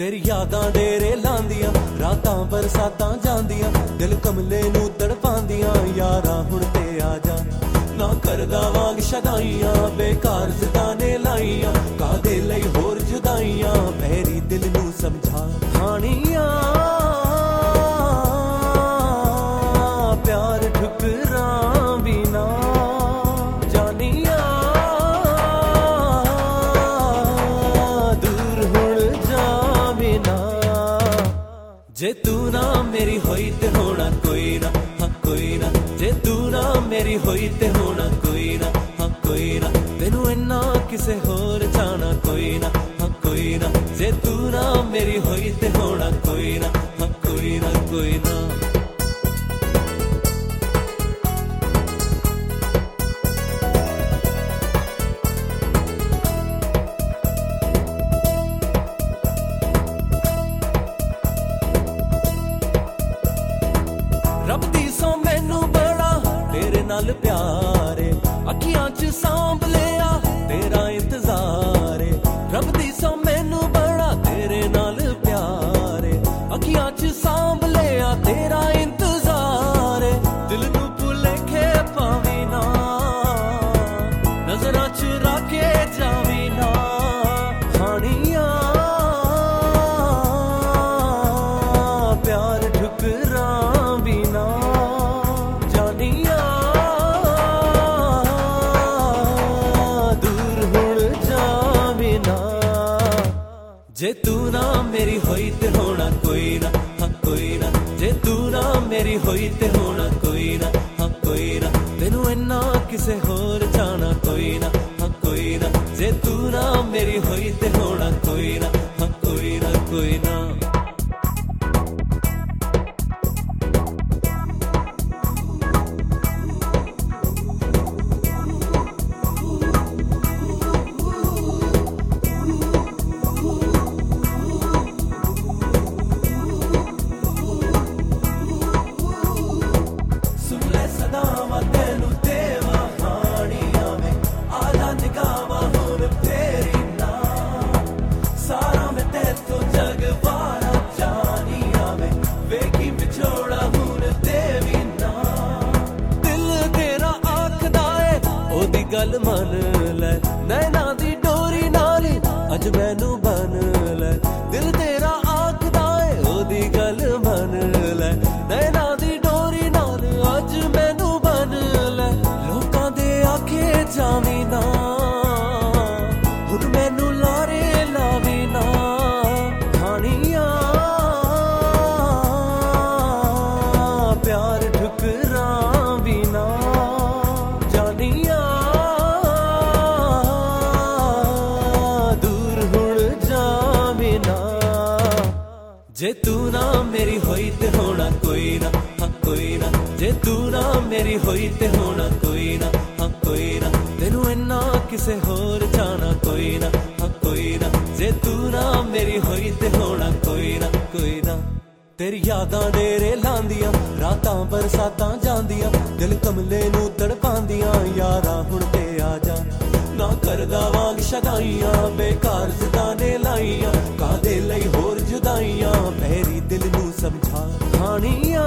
तेरी यादां डेरे लांदियां, रातां बरसातां जांदियां, दिल कमले नू तड़पांदियां, यारा हुण ते आ जा। ना करदा वांग शदाइयां, बेकार जदाने लाइयां, कादे लई होर जुदाइयां, पैरी दिल नू समझा। हानियां प्यार ठुकरां भी ना जानियां, दूर हुण जावे ना। जे तू ना मेरी होई ते होना कोई ना, हाँ कोई ना। जे तू ना मेरी होई ते होना कोई ना, हाँ कोई ना। तेनू इन्ना किसे होर जाना कोई ना, हाँ कोई ना। जे तू ना मेरी होई ते होना कोई ना, हाँ कोई ना कोई ना। रब दी सौ मैनू बड़ा तेरे नाल प्यार है, अखियां च सांभ लिया तेरा इंतजार है। रब दी सौ मैनू बड़ा तेरे नाल प्यार है, अखियां च सांभ लिया तेरा इंतजार है। दिल नू भुलेखे पावी ना, नजरां च राखे जावी ना। हानियां प्यार ठुकरां भी ना जानियां, दूर हुण जावे ना। जे तू ना मेरी होई ते होना कोई ना, हाँ कोई ना। जे तू ना मेरी होई ते होना कोई ना, हाँ कोई ना। तेनू इन्ना किसे होर जाना कोई ना, हाँ कोई ना। जे तू ना मेरी होई ते होना कोई ना, हाँ कोई ना कोई ना। गल मन ले नैना दी डोरी नाल अज मैनू बन ले। दिल तेरा आखदा है ओदी गल मन ले, नैना दी डोरी नाल अज मैनू बन ले। लोकां दे आखे जावी ना, हुण मैनू लारे लावी ना। हानियां प्यार ठुकरां भी ना जानियां, जे तू ना मेरी होई ते होना कोई ना, हाँ कोई ना। जे तू ना मेरी होई ते होना कोई ना, हाँ कोई ना। तेनू इन्ना किसे होर जाना कोई ना, हाँ कोई ना। जे तू ना मेरी होई ते होना कोई ना, कोई ना। तेरी यादां डेरे लांदियां, रातां बरसातां जांदियां, दिल कमले नू तड़पांदियां, यारा हुण ते आ जा। ना करदा वांग शदाइयां, बेकार जदाने लाइयां, कादे लई होर जुदाइयां, पैरी दिल नू समझा। हानियां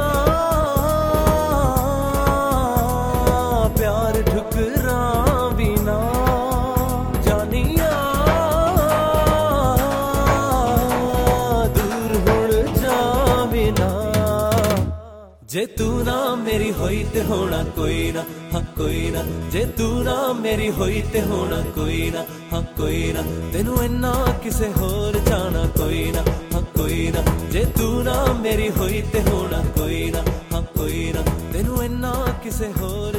प्यार ठुकरां भी ना जानियां, दूर हुण जावे ना। जे तू ना मेरी होई ते होना कोई ना, हाँ कोई ना। जे तू ना मेरी होई ते होना कोई ना, हाँ कोई ना। तेनू इन्ना किसे होर जाना कोई ना, हाँ कोई ना। जे तू ना मेरी होई ते होना कोई ना, हाँ कोई ना। तेनू इन्ना किसे होर